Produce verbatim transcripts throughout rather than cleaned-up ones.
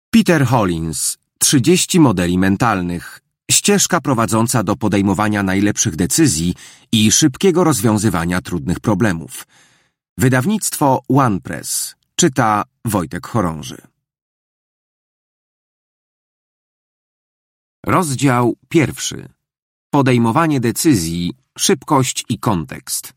Peter Hollins. trzydzieści modeli mentalnych. Ścieżka prowadząca do podejmowania najlepszych decyzji i szybkiego rozwiązywania trudnych problemów. Wydawnictwo OnePress. Czyta Wojtek Chorąży. Rozdział pierwszy. Podejmowanie decyzji, szybkość i kontekst.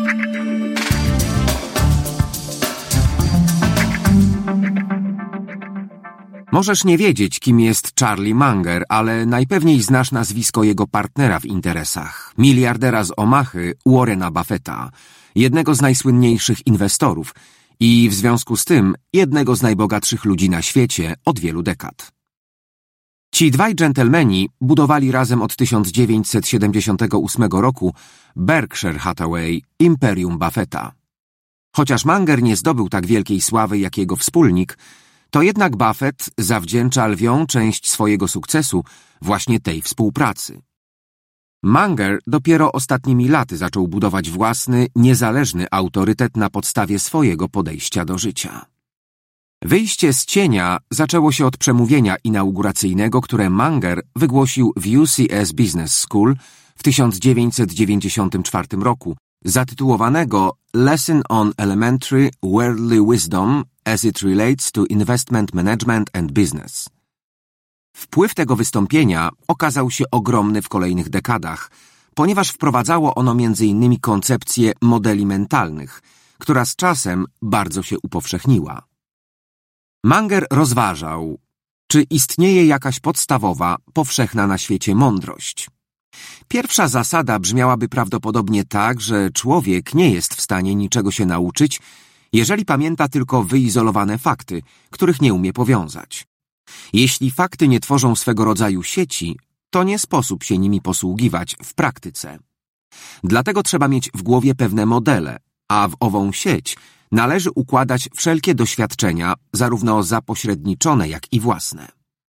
Możesz nie wiedzieć, kim jest Charlie Munger, ale najpewniej znasz nazwisko jego partnera w interesach, miliardera z Omahy, Warrena Buffetta, jednego z najsłynniejszych inwestorów i w związku z tym jednego z najbogatszych ludzi na świecie od wielu dekad. Ci dwaj dżentelmeni budowali razem od tysiąc dziewięćset siedemdziesiątego ósmego roku Berkshire Hathaway, imperium Buffetta. Chociaż Munger nie zdobył tak wielkiej sławy jak jego wspólnik, to jednak Buffett zawdzięcza lwią część swojego sukcesu właśnie tej współpracy. Munger dopiero ostatnimi laty zaczął budować własny, niezależny autorytet na podstawie swojego podejścia do życia. Wyjście z cienia zaczęło się od przemówienia inauguracyjnego, które Munger wygłosił w U C S Business School w tysiąc dziewięćset dziewięćdziesiątym czwartym roku, zatytułowanego Lesson on Elementary Worldly Wisdom as it relates to Investment Management and Business. Wpływ tego wystąpienia okazał się ogromny w kolejnych dekadach, ponieważ wprowadzało ono między innymi koncepcję modeli mentalnych, która z czasem bardzo się upowszechniła. Munger rozważał, czy istnieje jakaś podstawowa, powszechna na świecie mądrość. Pierwsza zasada brzmiałaby prawdopodobnie tak, że człowiek nie jest w stanie niczego się nauczyć, jeżeli pamięta tylko wyizolowane fakty, których nie umie powiązać. Jeśli fakty nie tworzą swego rodzaju sieci, to nie sposób się nimi posługiwać w praktyce. Dlatego trzeba mieć w głowie pewne modele, a w ową sieć należy układać wszelkie doświadczenia, zarówno zapośredniczone, jak i własne.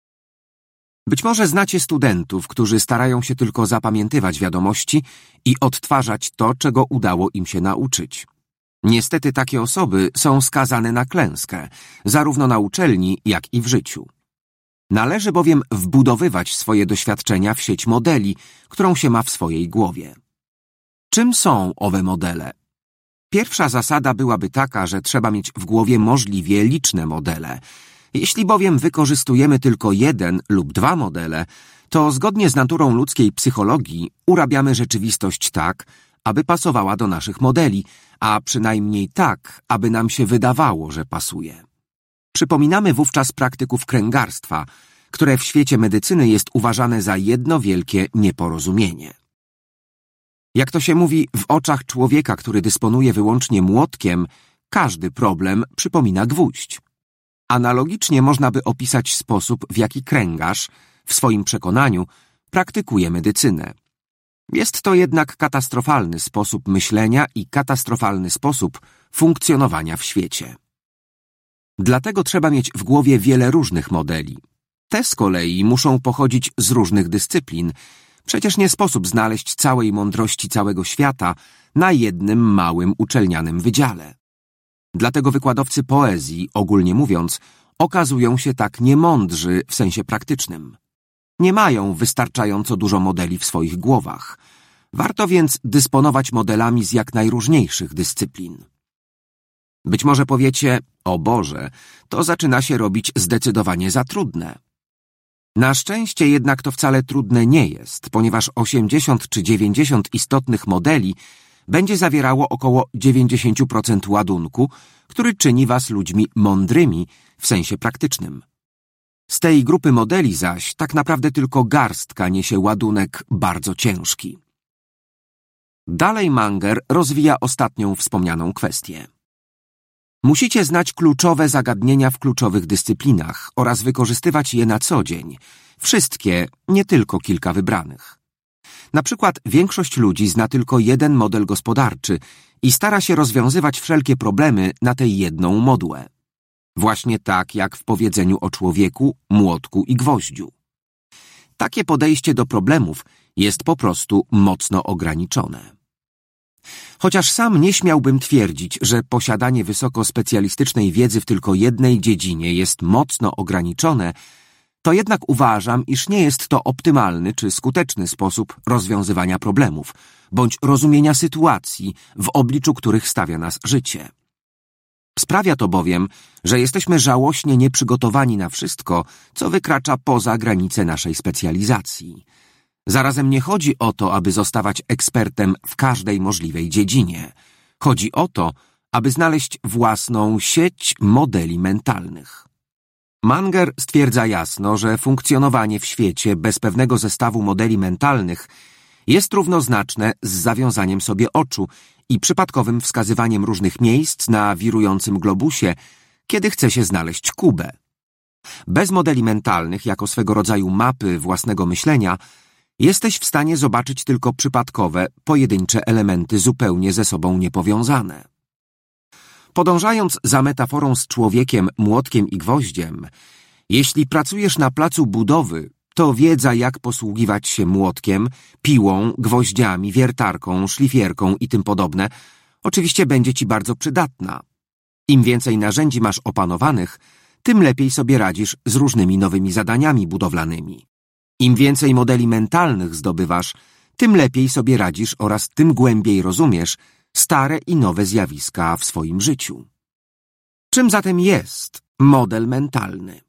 Być może znacie studentów, którzy starają się tylko zapamiętywać wiadomości i odtwarzać to, czego udało im się nauczyć. Niestety takie osoby są skazane na klęskę, zarówno na uczelni, jak i w życiu. Należy bowiem wbudowywać swoje doświadczenia w sieć modeli, którą się ma w swojej głowie. Czym są owe modele? Pierwsza zasada byłaby taka, że trzeba mieć w głowie możliwie liczne modele. Jeśli bowiem wykorzystujemy tylko jeden lub dwa modele, to zgodnie z naturą ludzkiej psychologii urabiamy rzeczywistość tak, aby pasowała do naszych modeli, a przynajmniej tak, aby nam się wydawało, że pasuje. Przypominamy wówczas praktyków kręgarstwa, które w świecie medycyny jest uważane za jedno wielkie nieporozumienie. Jak to się mówi, w oczach człowieka, który dysponuje wyłącznie młotkiem, każdy problem przypomina gwóźdź. Analogicznie można by opisać sposób, w jaki kręgarz, w swoim przekonaniu, praktykuje medycynę. Jest to jednak katastrofalny sposób myślenia i katastrofalny sposób funkcjonowania w świecie. Dlatego trzeba mieć w głowie wiele różnych modeli. Te z kolei muszą pochodzić z różnych dyscyplin. Przecież nie sposób znaleźć całej mądrości całego świata na jednym małym uczelnianym wydziale. Dlatego wykładowcy poezji, ogólnie mówiąc, okazują się tak niemądrzy w sensie praktycznym. Nie mają wystarczająco dużo modeli w swoich głowach. Warto więc dysponować modelami z jak najróżniejszych dyscyplin. Być może powiecie, o Boże, to zaczyna się robić zdecydowanie za trudne. Na szczęście jednak to wcale trudne nie jest, ponieważ osiemdziesiąt czy dziewięćdziesiąt istotnych modeli będzie zawierało około dziewięćdziesiąt procent ładunku, który czyni was ludźmi mądrymi w sensie praktycznym. Z tej grupy modeli zaś tak naprawdę tylko garstka niesie ładunek bardzo ciężki. Dalej Munger rozwija ostatnią wspomnianą kwestię. Musicie znać kluczowe zagadnienia w kluczowych dyscyplinach oraz wykorzystywać je na co dzień. Wszystkie, nie tylko kilka wybranych. Na przykład większość ludzi zna tylko jeden model gospodarczy i stara się rozwiązywać wszelkie problemy na tę jedną modłę. Właśnie tak jak w powiedzeniu o człowieku, młotku i gwoździu. Takie podejście do problemów jest po prostu mocno ograniczone. Chociaż sam nie śmiałbym twierdzić, że posiadanie wysokospecjalistycznej wiedzy w tylko jednej dziedzinie jest mocno ograniczone, to jednak uważam, iż nie jest to optymalny czy skuteczny sposób rozwiązywania problemów, bądź rozumienia sytuacji, w obliczu których stawia nas życie. Sprawia to bowiem, że jesteśmy żałośnie nieprzygotowani na wszystko, co wykracza poza granice naszej specjalizacji. Zarazem nie chodzi o to, aby zostawać ekspertem w każdej możliwej dziedzinie. Chodzi o to, aby znaleźć własną sieć modeli mentalnych. Manger stwierdza jasno, że funkcjonowanie w świecie bez pewnego zestawu modeli mentalnych jest równoznaczne z zawiązaniem sobie oczu i przypadkowym wskazywaniem różnych miejsc na wirującym globusie, kiedy chce się znaleźć Kubę. Bez modeli mentalnych, jako swego rodzaju mapy własnego myślenia, jesteś w stanie zobaczyć tylko przypadkowe, pojedyncze elementy zupełnie ze sobą niepowiązane. Podążając za metaforą z człowiekiem, młotkiem i gwoździem, jeśli pracujesz na placu budowy, to wiedza, jak posługiwać się młotkiem, piłą, gwoździami, wiertarką, szlifierką i tym podobne, oczywiście będzie ci bardzo przydatna. Im więcej narzędzi masz opanowanych, tym lepiej sobie radzisz z różnymi nowymi zadaniami budowlanymi. Im więcej modeli mentalnych zdobywasz, tym lepiej sobie radzisz oraz tym głębiej rozumiesz stare i nowe zjawiska w swoim życiu. Czym zatem jest model mentalny?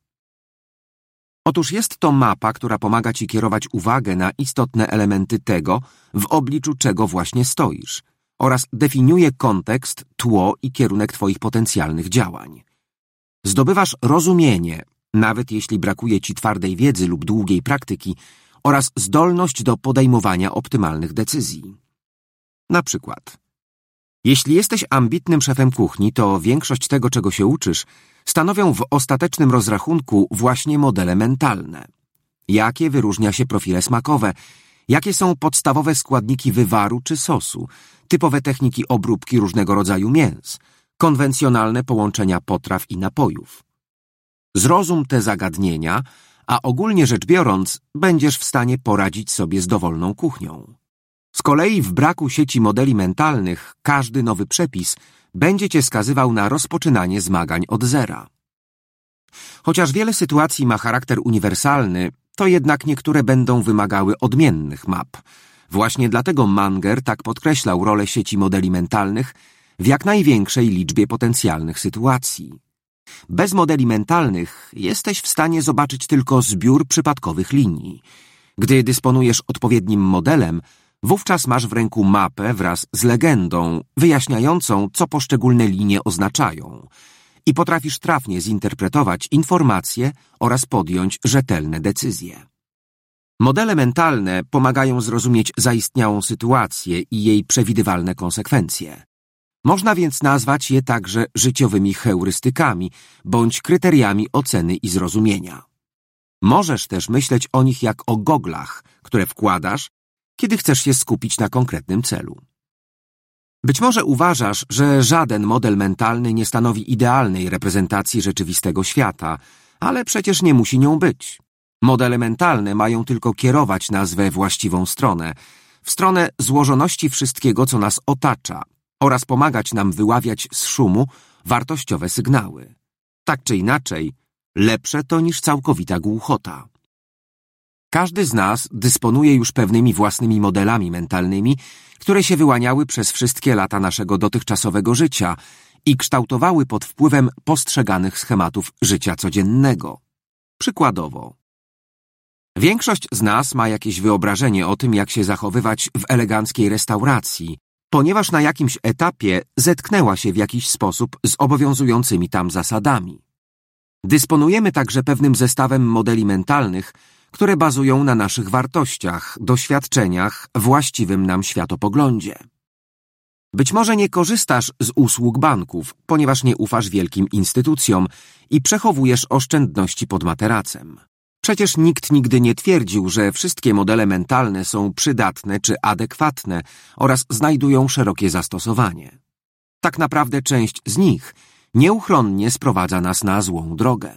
Otóż jest to mapa, która pomaga ci kierować uwagę na istotne elementy tego, w obliczu czego właśnie stoisz, oraz definiuje kontekst, tło i kierunek twoich potencjalnych działań. Zdobywasz rozumienie, nawet jeśli brakuje ci twardej wiedzy lub długiej praktyki, oraz zdolność do podejmowania optymalnych decyzji. Na przykład, jeśli jesteś ambitnym szefem kuchni, to większość tego, czego się uczysz, stanowią w ostatecznym rozrachunku właśnie modele mentalne. Jakie wyróżnia się profile smakowe, jakie są podstawowe składniki wywaru czy sosu, typowe techniki obróbki różnego rodzaju mięs, konwencjonalne połączenia potraw i napojów. Zrozum te zagadnienia, a ogólnie rzecz biorąc, będziesz w stanie poradzić sobie z dowolną kuchnią. Z kolei w braku sieci modeli mentalnych każdy nowy przepis będzie cię skazywał na rozpoczynanie zmagań od zera. Chociaż wiele sytuacji ma charakter uniwersalny, to jednak niektóre będą wymagały odmiennych map. Właśnie dlatego Manger tak podkreślał rolę sieci modeli mentalnych w jak największej liczbie potencjalnych sytuacji. Bez modeli mentalnych jesteś w stanie zobaczyć tylko zbiór przypadkowych linii. Gdy dysponujesz odpowiednim modelem, wówczas masz w ręku mapę wraz z legendą wyjaśniającą, co poszczególne linie oznaczają i potrafisz trafnie zinterpretować informacje oraz podjąć rzetelne decyzje. Modele mentalne pomagają zrozumieć zaistniałą sytuację i jej przewidywalne konsekwencje. Można więc nazwać je także życiowymi heurystykami bądź kryteriami oceny i zrozumienia. Możesz też myśleć o nich jak o goglach, które wkładasz, kiedy chcesz się skupić na konkretnym celu. Być może uważasz, że żaden model mentalny nie stanowi idealnej reprezentacji rzeczywistego świata, ale przecież nie musi nią być. Modele mentalne mają tylko kierować nas we właściwą stronę, w stronę złożoności wszystkiego, co nas otacza, oraz pomagać nam wyławiać z szumu wartościowe sygnały. Tak czy inaczej, lepsze to niż całkowita głuchota. Każdy z nas dysponuje już pewnymi własnymi modelami mentalnymi, które się wyłaniały przez wszystkie lata naszego dotychczasowego życia i kształtowały pod wpływem postrzeganych schematów życia codziennego. Przykładowo, większość z nas ma jakieś wyobrażenie o tym, jak się zachowywać w eleganckiej restauracji, ponieważ na jakimś etapie zetknęła się w jakiś sposób z obowiązującymi tam zasadami. Dysponujemy także pewnym zestawem modeli mentalnych, które bazują na naszych wartościach, doświadczeniach, właściwym nam światopoglądzie. Być może nie korzystasz z usług banków, ponieważ nie ufasz wielkim instytucjom i przechowujesz oszczędności pod materacem. Przecież nikt nigdy nie twierdził, że wszystkie modele mentalne są przydatne czy adekwatne oraz znajdują szerokie zastosowanie. Tak naprawdę część z nich nieuchronnie sprowadza nas na złą drogę.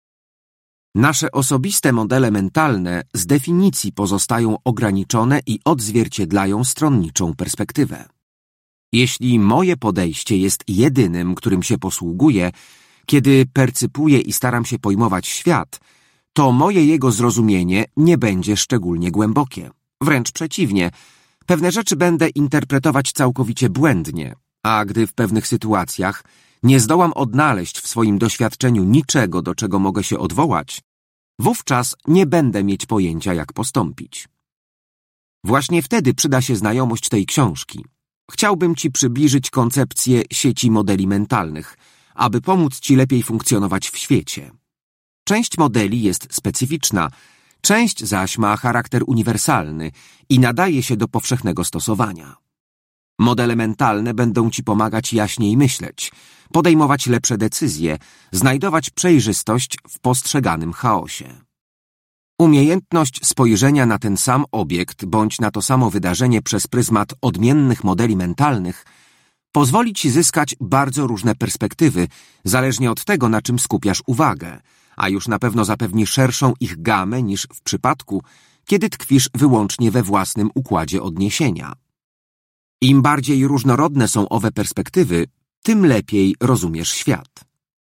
Nasze osobiste modele mentalne z definicji pozostają ograniczone i odzwierciedlają stronniczą perspektywę. Jeśli moje podejście jest jedynym, którym się posługuję, kiedy percypuję i staram się pojmować świat, to moje jego zrozumienie nie będzie szczególnie głębokie. Wręcz przeciwnie, pewne rzeczy będę interpretować całkowicie błędnie, a gdy w pewnych sytuacjach nie zdołam odnaleźć w swoim doświadczeniu niczego, do czego mogę się odwołać, wówczas nie będę mieć pojęcia, jak postąpić. Właśnie wtedy przyda się znajomość tej książki. Chciałbym Ci przybliżyć koncepcję sieci modeli mentalnych, aby pomóc Ci lepiej funkcjonować w świecie. Część modeli jest specyficzna, część zaś ma charakter uniwersalny i nadaje się do powszechnego stosowania. Modele mentalne będą Ci pomagać jaśniej myśleć, podejmować lepsze decyzje, znajdować przejrzystość w postrzeganym chaosie. Umiejętność spojrzenia na ten sam obiekt bądź na to samo wydarzenie przez pryzmat odmiennych modeli mentalnych pozwoli Ci zyskać bardzo różne perspektywy, zależnie od tego, na czym skupiasz uwagę, a już na pewno zapewni szerszą ich gamę niż w przypadku, kiedy tkwisz wyłącznie we własnym układzie odniesienia. Im bardziej różnorodne są owe perspektywy, tym lepiej rozumiesz świat.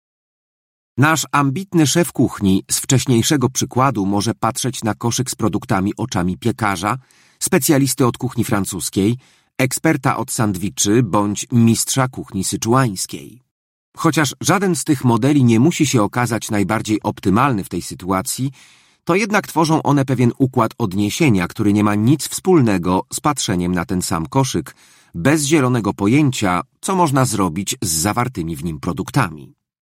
Nasz ambitny szef kuchni z wcześniejszego przykładu może patrzeć na koszyk z produktami oczami piekarza, specjalisty od kuchni francuskiej, eksperta od sandwiczy bądź mistrza kuchni syczuańskiej. Chociaż żaden z tych modeli nie musi się okazać najbardziej optymalny w tej sytuacji, to jednak tworzą one pewien układ odniesienia, który nie ma nic wspólnego z patrzeniem na ten sam koszyk, bez zielonego pojęcia, co można zrobić z zawartymi w nim produktami.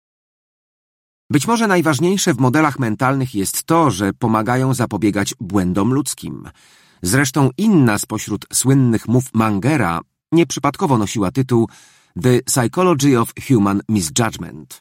Być może najważniejsze w modelach mentalnych jest to, że pomagają zapobiegać błędom ludzkim. Zresztą inna spośród słynnych mów Mangera nieprzypadkowo nosiła tytuł The Psychology of Human Misjudgment.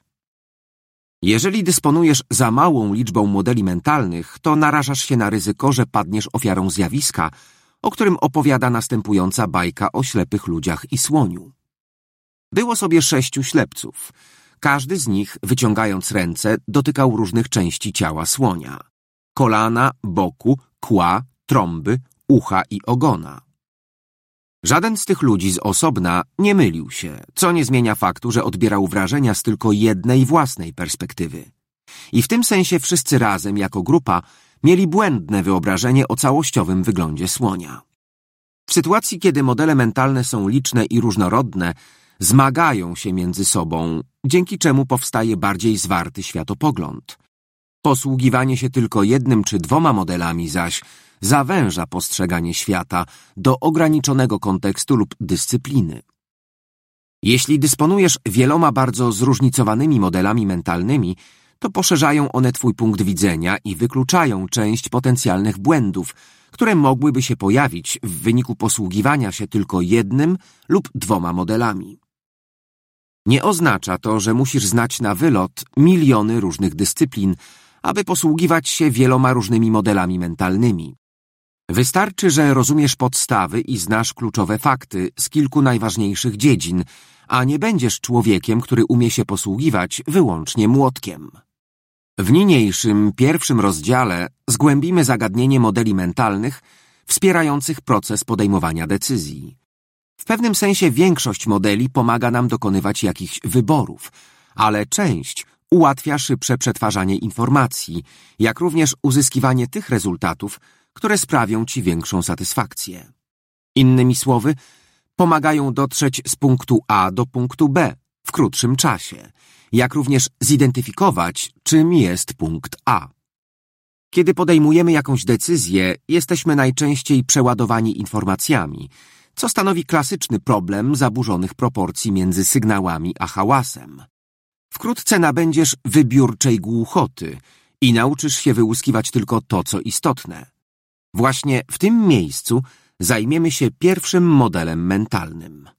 Jeżeli dysponujesz za małą liczbą modeli mentalnych, to narażasz się na ryzyko, że padniesz ofiarą zjawiska, o którym opowiada następująca bajka o ślepych ludziach i słoniu. Było sobie sześciu ślepców. Każdy z nich, wyciągając ręce, dotykał różnych części ciała słonia. Kolana, boku, kła, trąby, ucha i ogona. Żaden z tych ludzi z osobna nie mylił się, co nie zmienia faktu, że odbierał wrażenia z tylko jednej własnej perspektywy. I w tym sensie wszyscy razem, jako grupa, mieli błędne wyobrażenie o całościowym wyglądzie słonia. W sytuacji, kiedy modele mentalne są liczne i różnorodne, zmagają się między sobą, dzięki czemu powstaje bardziej zwarty światopogląd. Posługiwanie się tylko jednym czy dwoma modelami zaś zawęża postrzeganie świata do ograniczonego kontekstu lub dyscypliny. Jeśli dysponujesz wieloma bardzo zróżnicowanymi modelami mentalnymi, to poszerzają one Twój punkt widzenia i wykluczają część potencjalnych błędów, które mogłyby się pojawić w wyniku posługiwania się tylko jednym lub dwoma modelami. Nie oznacza to, że musisz znać na wylot miliony różnych dyscyplin, aby posługiwać się wieloma różnymi modelami mentalnymi. Wystarczy, że rozumiesz podstawy i znasz kluczowe fakty z kilku najważniejszych dziedzin, a nie będziesz człowiekiem, który umie się posługiwać wyłącznie młotkiem. W niniejszym pierwszym rozdziale zgłębimy zagadnienie modeli mentalnych wspierających proces podejmowania decyzji. W pewnym sensie większość modeli pomaga nam dokonywać jakichś wyborów, ale część ułatwia szybsze przetwarzanie informacji, jak również uzyskiwanie tych rezultatów, które sprawią Ci większą satysfakcję. Innymi słowy, pomagają dotrzeć z punktu A do punktu B w krótszym czasie, jak również zidentyfikować, czym jest punkt A. Kiedy podejmujemy jakąś decyzję, jesteśmy najczęściej przeładowani informacjami, co stanowi klasyczny problem zaburzonych proporcji między sygnałami a hałasem. Wkrótce nabędziesz wybiórczej głuchoty i nauczysz się wyłuskiwać tylko to, co istotne. Właśnie w tym miejscu zajmiemy się pierwszym modelem mentalnym.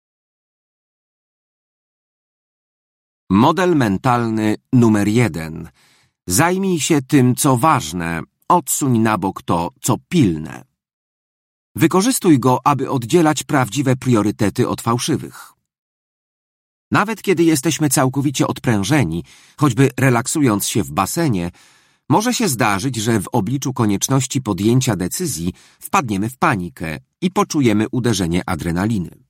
Model mentalny numer jeden. Zajmij się tym, co ważne, odsuń na bok to, co pilne. Wykorzystuj go, aby oddzielać prawdziwe priorytety od fałszywych. Nawet kiedy jesteśmy całkowicie odprężeni, choćby relaksując się w basenie, może się zdarzyć, że w obliczu konieczności podjęcia decyzji wpadniemy w panikę i poczujemy uderzenie adrenaliny.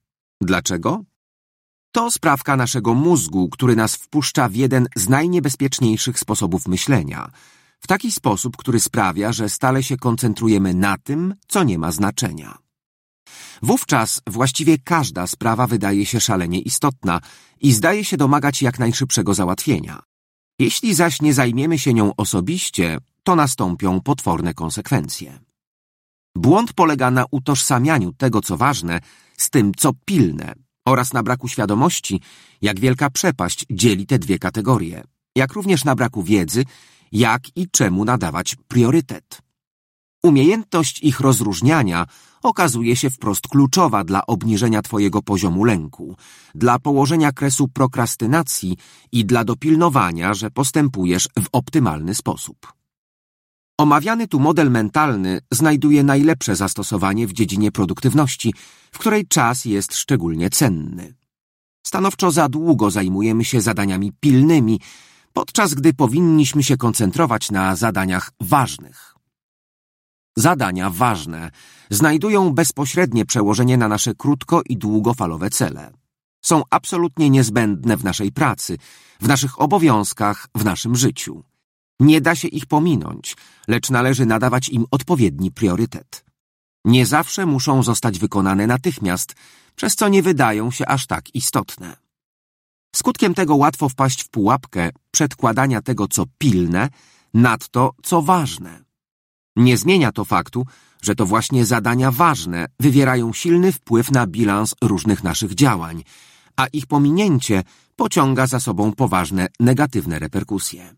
Dlaczego? To sprawka naszego mózgu, który nas wpuszcza w jeden z najniebezpieczniejszych sposobów myślenia, w taki sposób, który sprawia, że stale się koncentrujemy na tym, co nie ma znaczenia. Wówczas właściwie każda sprawa wydaje się szalenie istotna i zdaje się domagać jak najszybszego załatwienia. Jeśli zaś nie zajmiemy się nią osobiście, to nastąpią potworne konsekwencje. Błąd polega na utożsamianiu tego, co ważne, z tym, co pilne, oraz na braku świadomości, jak wielka przepaść dzieli te dwie kategorie, jak również na braku wiedzy, jak i czemu nadawać priorytet. Umiejętność ich rozróżniania okazuje się wprost kluczowa dla obniżenia twojego poziomu lęku, dla położenia kresu prokrastynacji i dla dopilnowania, że postępujesz w optymalny sposób. Omawiany tu model mentalny znajduje najlepsze zastosowanie w dziedzinie produktywności, w której czas jest szczególnie cenny. Stanowczo za długo zajmujemy się zadaniami pilnymi, podczas gdy powinniśmy się koncentrować na zadaniach ważnych. Zadania ważne znajdują bezpośrednie przełożenie na nasze krótko- i długofalowe cele. Są absolutnie niezbędne w naszej pracy, w naszych obowiązkach, w naszym życiu. Nie da się ich pominąć, lecz należy nadawać im odpowiedni priorytet. Nie zawsze muszą zostać wykonane natychmiast, przez co nie wydają się aż tak istotne. Skutkiem tego łatwo wpaść w pułapkę przedkładania tego, co pilne, nad to, co ważne. Nie zmienia to faktu, że to właśnie zadania ważne wywierają silny wpływ na bilans różnych naszych działań, a ich pominięcie pociąga za sobą poważne negatywne reperkusje.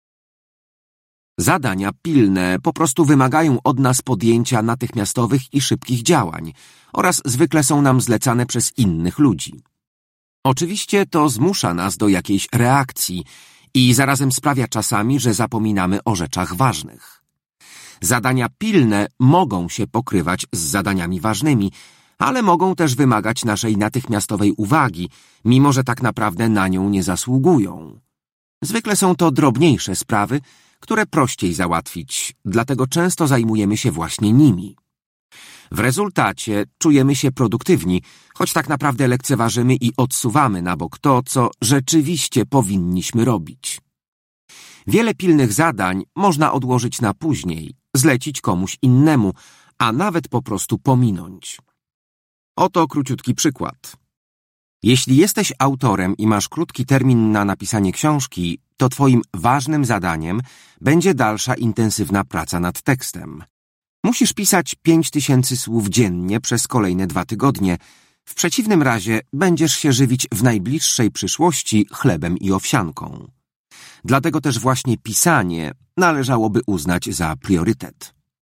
Zadania pilne po prostu wymagają od nas podjęcia natychmiastowych i szybkich działań oraz zwykle są nam zlecane przez innych ludzi. Oczywiście to zmusza nas do jakiejś reakcji i zarazem sprawia czasami, że zapominamy o rzeczach ważnych. Zadania pilne mogą się pokrywać z zadaniami ważnymi, ale mogą też wymagać naszej natychmiastowej uwagi, mimo że tak naprawdę na nią nie zasługują. Zwykle są to drobniejsze sprawy, które prościej załatwić, dlatego często zajmujemy się właśnie nimi. W rezultacie czujemy się produktywni, choć tak naprawdę lekceważymy i odsuwamy na bok to, co rzeczywiście powinniśmy robić. Wiele pilnych zadań można odłożyć na później, zlecić komuś innemu, a nawet po prostu pominąć. Oto króciutki przykład. Jeśli jesteś autorem i masz krótki termin na napisanie książki, to twoim ważnym zadaniem będzie dalsza intensywna praca nad tekstem. Musisz pisać pięć tysięcy słów dziennie przez kolejne dwa tygodnie. W przeciwnym razie będziesz się żywić w najbliższej przyszłości chlebem i owsianką. Dlatego też właśnie pisanie należałoby uznać za priorytet.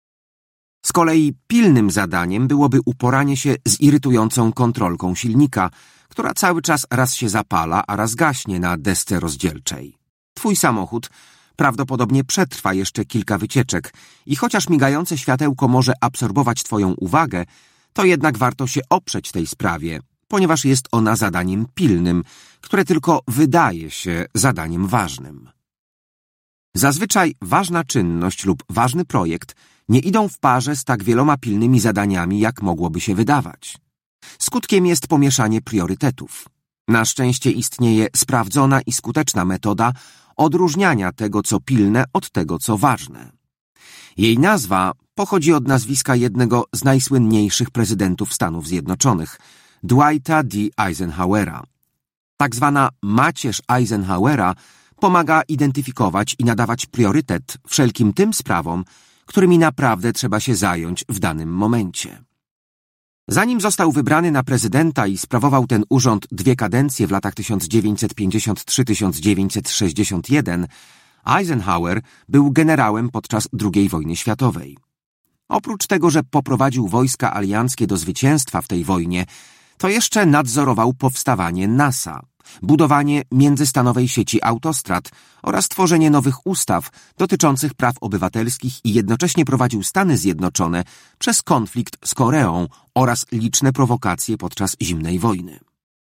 Z kolei pilnym zadaniem byłoby uporanie się z irytującą kontrolką silnika, która cały czas raz się zapala, a raz gaśnie na desce rozdzielczej. Twój samochód prawdopodobnie przetrwa jeszcze kilka wycieczek i chociaż migające światełko może absorbować twoją uwagę, to jednak warto się oprzeć tej sprawie, ponieważ jest ona zadaniem pilnym, które tylko wydaje się zadaniem ważnym. Zazwyczaj ważna czynność lub ważny projekt nie idą w parze z tak wieloma pilnymi zadaniami, jak mogłoby się wydawać. Skutkiem jest pomieszanie priorytetów. Na szczęście istnieje sprawdzona i skuteczna metoda odróżniania tego, co pilne, od tego, co ważne. Jej nazwa pochodzi od nazwiska jednego z najsłynniejszych prezydentów Stanów Zjednoczonych, Dwighta D. Eisenhowera. Tak zwana macierz Eisenhowera pomaga identyfikować i nadawać priorytet wszelkim tym sprawom, którymi naprawdę trzeba się zająć w danym momencie. Zanim został wybrany na prezydenta i sprawował ten urząd dwie kadencje w latach tysiąc dziewięćset pięćdziesiąt trzy do tysiąc dziewięćset sześćdziesiąt jeden, Eisenhower był generałem podczas drugiej wojny światowej. Oprócz tego, że poprowadził wojska alianckie do zwycięstwa w tej wojnie, to jeszcze nadzorował powstawanie NASA, budowanie międzystanowej sieci autostrad oraz tworzenie nowych ustaw dotyczących praw obywatelskich i jednocześnie prowadził Stany Zjednoczone przez konflikt z Koreą oraz liczne prowokacje podczas zimnej wojny.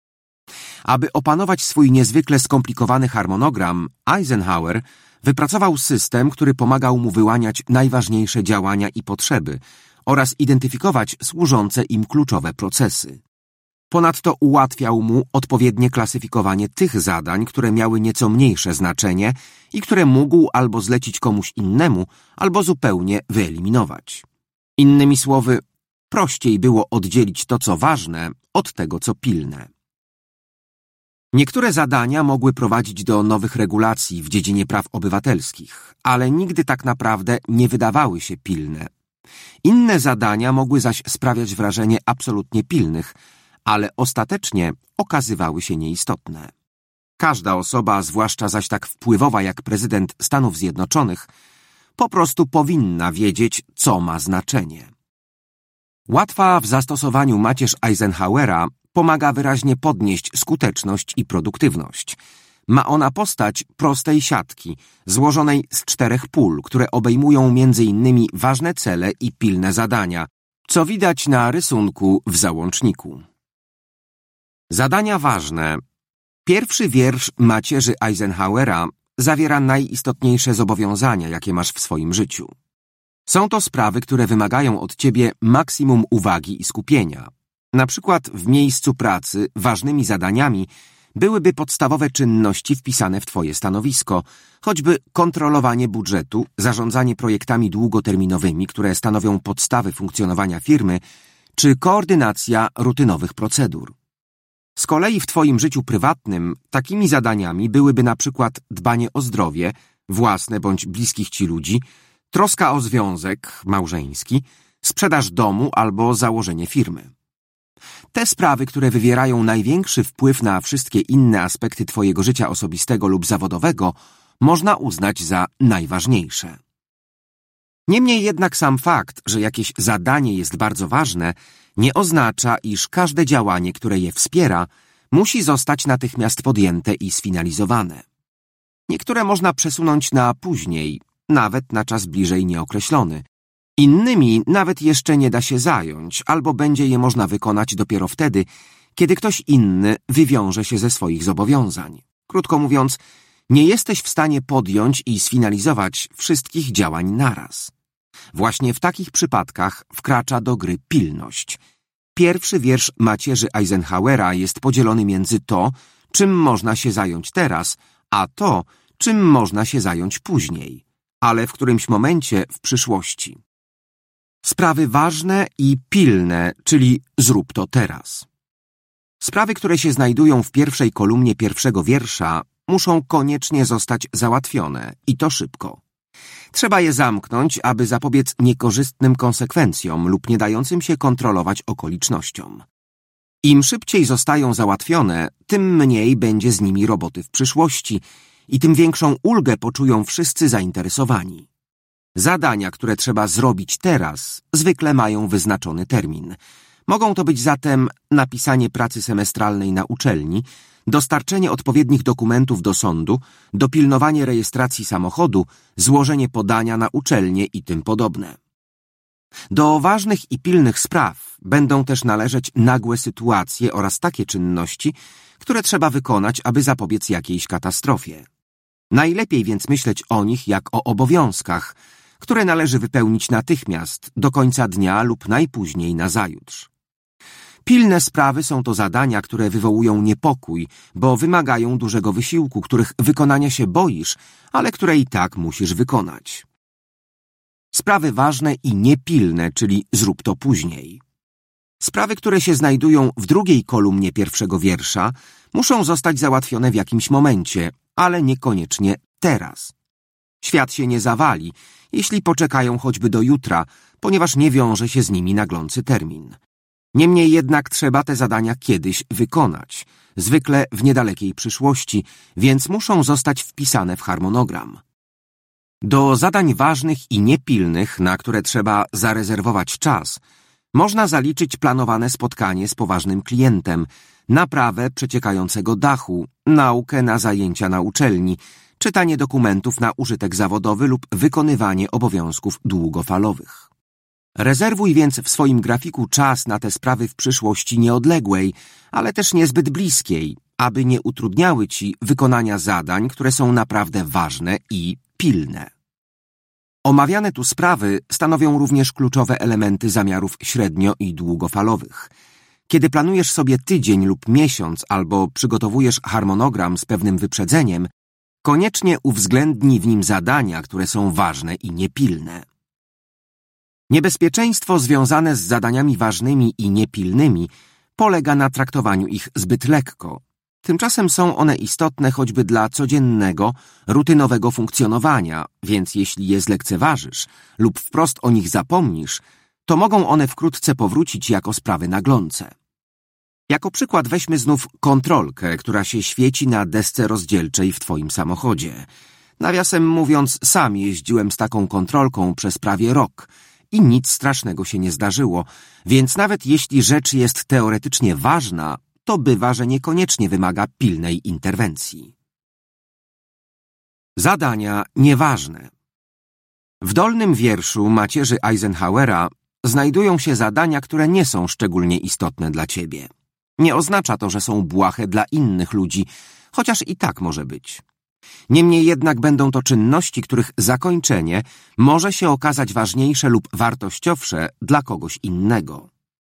Aby opanować swój niezwykle skomplikowany harmonogram, Eisenhower wypracował system, który pomagał mu wyłaniać najważniejsze działania i potrzeby oraz identyfikować służące im kluczowe procesy. Ponadto ułatwiał mu odpowiednie klasyfikowanie tych zadań, które miały nieco mniejsze znaczenie i które mógł albo zlecić komuś innemu, albo zupełnie wyeliminować. Innymi słowy, prościej było oddzielić to, co ważne, od tego, co pilne. Niektóre zadania mogły prowadzić do nowych regulacji w dziedzinie praw obywatelskich, ale nigdy tak naprawdę nie wydawały się pilne. Inne zadania mogły zaś sprawiać wrażenie absolutnie pilnych, ale ostatecznie okazywały się nieistotne. Każda osoba, zwłaszcza zaś tak wpływowa jak prezydent Stanów Zjednoczonych, po prostu powinna wiedzieć, co ma znaczenie. Łatwa w zastosowaniu macierz Eisenhowera pomaga wyraźnie podnieść skuteczność i produktywność. Ma ona postać prostej siatki, złożonej z czterech pól, które obejmują między innymi ważne cele i pilne zadania, co widać na rysunku w załączniku. Zadania ważne. Pierwszy wiersz macierzy Eisenhowera zawiera najistotniejsze zobowiązania, jakie masz w swoim życiu. Są to sprawy, które wymagają od ciebie maksimum uwagi i skupienia. Na przykład w miejscu pracy ważnymi zadaniami byłyby podstawowe czynności wpisane w twoje stanowisko, choćby kontrolowanie budżetu, zarządzanie projektami długoterminowymi, które stanowią podstawy funkcjonowania firmy, czy koordynacja rutynowych procedur. Z kolei w twoim życiu prywatnym takimi zadaniami byłyby na przykład dbanie o zdrowie, własne bądź bliskich ci ludzi, troska o związek małżeński, sprzedaż domu albo założenie firmy. Te sprawy, które wywierają największy wpływ na wszystkie inne aspekty twojego życia osobistego lub zawodowego, można uznać za najważniejsze. Niemniej jednak sam fakt, że jakieś zadanie jest bardzo ważne, nie oznacza, iż każde działanie, które je wspiera, musi zostać natychmiast podjęte i sfinalizowane. Niektóre można przesunąć na później, nawet na czas bliżej nieokreślony. Innymi nawet jeszcze nie da się zająć, albo będzie je można wykonać dopiero wtedy, kiedy ktoś inny wywiąże się ze swoich zobowiązań. Krótko mówiąc, nie jesteś w stanie podjąć i sfinalizować wszystkich działań naraz. Właśnie w takich przypadkach wkracza do gry pilność. Pierwszy wiersz macierzy Eisenhowera jest podzielony między to, czym można się zająć teraz, a to, czym można się zająć później, ale w którymś momencie w przyszłości. Sprawy ważne i pilne, czyli zrób to teraz. Sprawy, które się znajdują w pierwszej kolumnie pierwszego wiersza, muszą koniecznie zostać załatwione i to szybko. Trzeba je zamknąć, aby zapobiec niekorzystnym konsekwencjom lub nie dającym się kontrolować okolicznościom. Im szybciej zostają załatwione, tym mniej będzie z nimi roboty w przyszłości i tym większą ulgę poczują wszyscy zainteresowani. Zadania, które trzeba zrobić teraz, zwykle mają wyznaczony termin. Mogą to być zatem napisanie pracy semestralnej na uczelni, dostarczenie odpowiednich dokumentów do sądu, dopilnowanie rejestracji samochodu, złożenie podania na uczelnię i tym podobne. Do ważnych i pilnych spraw będą też należeć nagłe sytuacje oraz takie czynności, które trzeba wykonać, aby zapobiec jakiejś katastrofie. Najlepiej więc myśleć o nich jak o obowiązkach, które należy wypełnić natychmiast, do końca dnia lub najpóźniej nazajutrz. Pilne sprawy są to zadania, które wywołują niepokój, bo wymagają dużego wysiłku, których wykonania się boisz, ale które i tak musisz wykonać. Sprawy ważne i niepilne, czyli zrób to później. Sprawy, które się znajdują w drugiej kolumnie pierwszego wiersza, muszą zostać załatwione w jakimś momencie, ale niekoniecznie teraz. Świat się nie zawali, jeśli poczekają choćby do jutra, ponieważ nie wiąże się z nimi naglący termin. Niemniej jednak trzeba te zadania kiedyś wykonać, zwykle w niedalekiej przyszłości, więc muszą zostać wpisane w harmonogram. Do zadań ważnych i niepilnych, na które trzeba zarezerwować czas, można zaliczyć planowane spotkanie z poważnym klientem, naprawę przeciekającego dachu, naukę na zajęcia na uczelni, czytanie dokumentów na użytek zawodowy lub wykonywanie obowiązków długofalowych. Rezerwuj więc w swoim grafiku czas na te sprawy w przyszłości nieodległej, ale też niezbyt bliskiej, aby nie utrudniały ci wykonania zadań, które są naprawdę ważne i pilne. Omawiane tu sprawy stanowią również kluczowe elementy zamiarów średnio- i długofalowych. Kiedy planujesz sobie tydzień lub miesiąc albo przygotowujesz harmonogram z pewnym wyprzedzeniem, koniecznie uwzględnij w nim zadania, które są ważne i niepilne. Niebezpieczeństwo związane z zadaniami ważnymi i niepilnymi polega na traktowaniu ich zbyt lekko. Tymczasem są one istotne choćby dla codziennego, rutynowego funkcjonowania, więc jeśli je zlekceważysz lub wprost o nich zapomnisz, to mogą one wkrótce powrócić jako sprawy naglące. Jako przykład weźmy znów kontrolkę, która się świeci na desce rozdzielczej w twoim samochodzie. Nawiasem mówiąc, sam jeździłem z taką kontrolką przez prawie rok i nic strasznego się nie zdarzyło, więc nawet jeśli rzecz jest teoretycznie ważna, to bywa, że niekoniecznie wymaga pilnej interwencji. Zadania nieważne. W dolnym wierszu macierzy Eisenhowera znajdują się zadania, które nie są szczególnie istotne dla ciebie. Nie oznacza to, że są błahe dla innych ludzi, chociaż i tak może być. Niemniej jednak będą to czynności, których zakończenie może się okazać ważniejsze lub wartościowsze dla kogoś innego.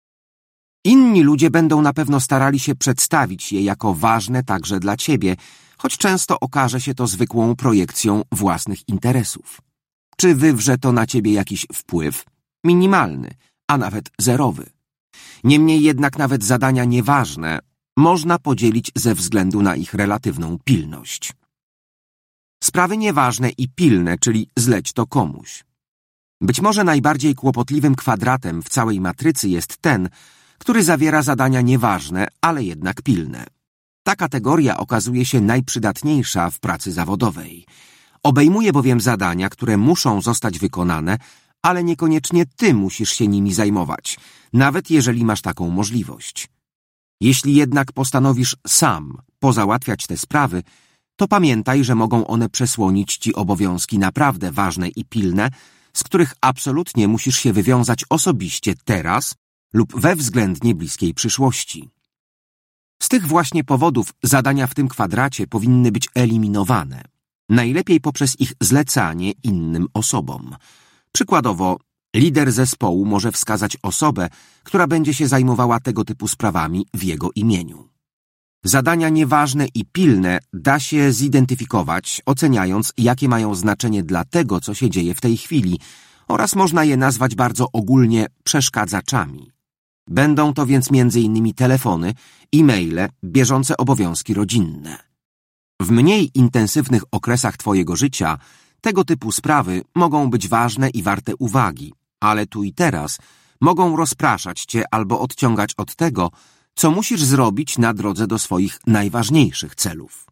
Inni ludzie będą na pewno starali się przedstawić je jako ważne także dla ciebie, choć często okaże się to zwykłą projekcją własnych interesów. Czy wywrze to na ciebie jakiś wpływ? Minimalny, a nawet zerowy. Niemniej jednak nawet zadania nieważne można podzielić ze względu na ich relatywną pilność. Sprawy nieważne i pilne, czyli zleć to komuś. Być może najbardziej kłopotliwym kwadratem w całej matrycy jest ten, który zawiera zadania nieważne, ale jednak pilne. Ta kategoria okazuje się najprzydatniejsza w pracy zawodowej. Obejmuje bowiem zadania, które muszą zostać wykonane, ale niekoniecznie ty musisz się nimi zajmować, nawet jeżeli masz taką możliwość. Jeśli jednak postanowisz sam pozałatwiać te sprawy, to pamiętaj, że mogą one przesłonić ci obowiązki naprawdę ważne i pilne, z których absolutnie musisz się wywiązać osobiście teraz lub we względnie bliskiej przyszłości. Z tych właśnie powodów zadania w tym kwadracie powinny być eliminowane, najlepiej poprzez ich zlecanie innym osobom. Przykładowo, lider zespołu może wskazać osobę, która będzie się zajmowała tego typu sprawami w jego imieniu. Zadania nieważne i pilne da się zidentyfikować, oceniając, jakie mają znaczenie dla tego, co się dzieje w tej chwili, oraz można je nazwać bardzo ogólnie przeszkadzaczami. Będą to więc między innymi telefony, e-maile, bieżące obowiązki rodzinne. W mniej intensywnych okresach twojego życia tego typu sprawy mogą być ważne i warte uwagi, ale tu i teraz mogą rozpraszać cię albo odciągać od tego, co musisz zrobić na drodze do swoich najważniejszych celów.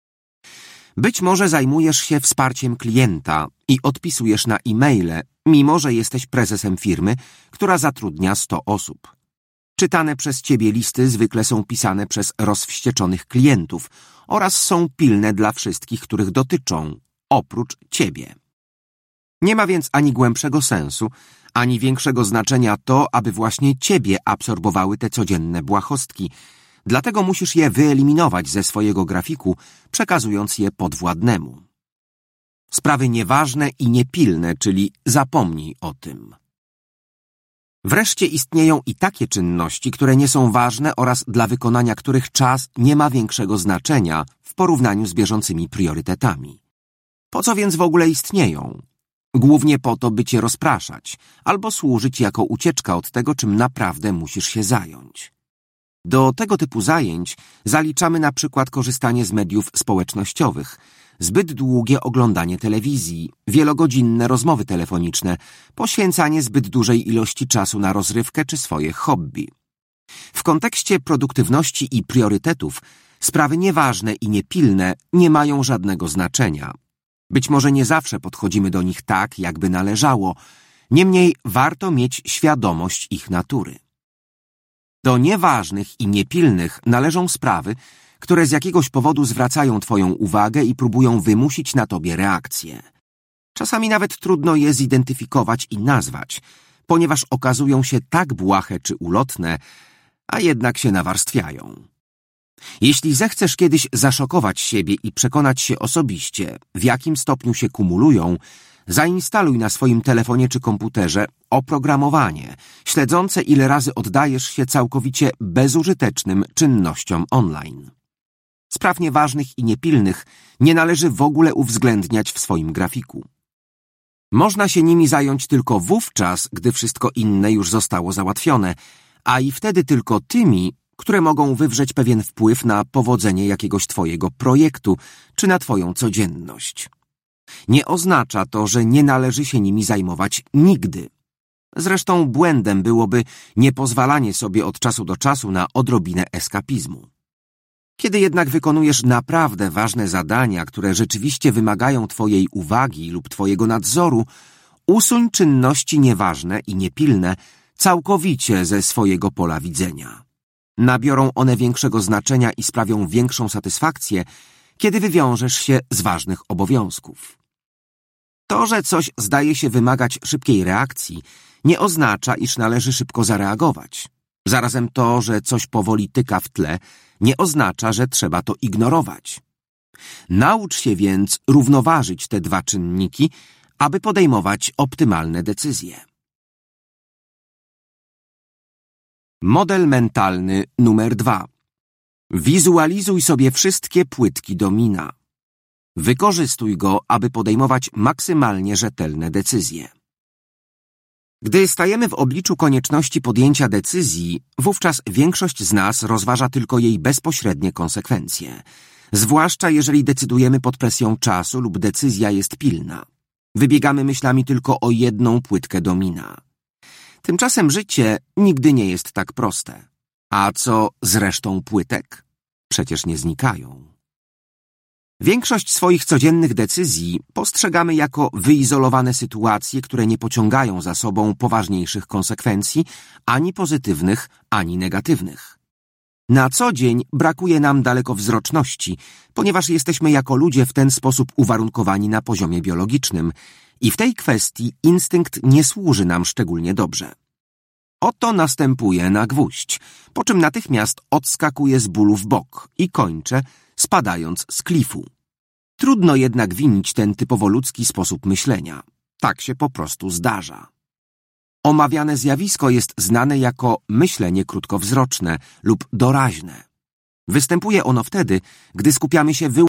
Być może zajmujesz się wsparciem klienta i odpisujesz na e-maile, mimo że jesteś prezesem firmy, która zatrudnia sto osób. Czytane przez ciebie listy zwykle są pisane przez rozwścieczonych klientów oraz są pilne dla wszystkich, których dotyczą, oprócz ciebie. Nie ma więc ani głębszego sensu, ani większego znaczenia to, aby właśnie ciebie absorbowały te codzienne błahostki, dlatego musisz je wyeliminować ze swojego grafiku, przekazując je podwładnemu. Sprawy nieważne i niepilne, czyli zapomnij o tym. Wreszcie istnieją i takie czynności, które nie są ważne oraz dla wykonania których czas nie ma większego znaczenia w porównaniu z bieżącymi priorytetami. Po co więc w ogóle istnieją? Głównie po to, by cię rozpraszać, albo służyć jako ucieczka od tego, czym naprawdę musisz się zająć. Do tego typu zajęć zaliczamy na przykład korzystanie z mediów społecznościowych, zbyt długie oglądanie telewizji, wielogodzinne rozmowy telefoniczne, poświęcanie zbyt dużej ilości czasu na rozrywkę czy swoje hobby. W kontekście produktywności i priorytetów sprawy nieważne i niepilne nie mają żadnego znaczenia. Być może nie zawsze podchodzimy do nich tak, jakby należało, niemniej warto mieć świadomość ich natury. Do nieważnych i niepilnych należą sprawy, które z jakiegoś powodu zwracają twoją uwagę i próbują wymusić na tobie reakcję. Czasami nawet trudno je zidentyfikować i nazwać, ponieważ okazują się tak błahe czy ulotne, a jednak się nawarstwiają. Jeśli zechcesz kiedyś zaszokować siebie i przekonać się osobiście, w jakim stopniu się kumulują, Zainstaluj na swoim telefonie czy komputerze oprogramowanie śledzące, ile razy oddajesz się całkowicie bezużytecznym czynnościom online. Spraw nieważnych i niepilnych nie należy w ogóle uwzględniać w swoim grafiku. Można się nimi zająć tylko wówczas, gdy wszystko inne już zostało załatwione, a i wtedy tylko tymi, które mogą wywrzeć pewien wpływ na powodzenie jakiegoś twojego projektu czy na twoją codzienność. Nie oznacza to, że nie należy się nimi zajmować nigdy. Zresztą błędem byłoby niepozwalanie sobie od czasu do czasu na odrobinę eskapizmu. Kiedy jednak wykonujesz naprawdę ważne zadania, które rzeczywiście wymagają twojej uwagi lub twojego nadzoru, usuń czynności nieważne i niepilne całkowicie ze swojego pola widzenia. Nabiorą one większego znaczenia i sprawią większą satysfakcję, kiedy wywiążesz się z ważnych obowiązków. To, że coś zdaje się wymagać szybkiej reakcji, nie oznacza, iż należy szybko zareagować. Zarazem to, że coś powoli tyka w tle, nie oznacza, że trzeba to ignorować. Naucz się więc równoważyć te dwa czynniki, aby podejmować optymalne decyzje. Model mentalny numer dwa. Wizualizuj sobie wszystkie płytki domina. Wykorzystuj go, aby podejmować maksymalnie rzetelne decyzje. Gdy stajemy w obliczu konieczności podjęcia decyzji, wówczas większość z nas rozważa tylko jej bezpośrednie konsekwencje, zwłaszcza jeżeli decydujemy pod presją czasu lub decyzja jest pilna. Wybiegamy myślami tylko o jedną płytkę domina. Tymczasem życie nigdy nie jest tak proste. A co z resztą płytek? Przecież nie znikają. Większość swoich codziennych decyzji postrzegamy jako wyizolowane sytuacje, które nie pociągają za sobą poważniejszych konsekwencji, ani pozytywnych, ani negatywnych. Na co dzień brakuje nam dalekowzroczności, ponieważ jesteśmy jako ludzie w ten sposób uwarunkowani na poziomie biologicznym i w tej kwestii instynkt nie służy nam szczególnie dobrze. Oto następuje na gwóźdź, po czym natychmiast odskakuje z bólu w bok i kończę, spadając z klifu. Trudno jednak winić ten typowo ludzki sposób myślenia. Tak się po prostu zdarza. Omawiane zjawisko jest znane jako myślenie krótkowzroczne lub doraźne. Występuje ono wtedy, gdy skupiamy się wyłącznie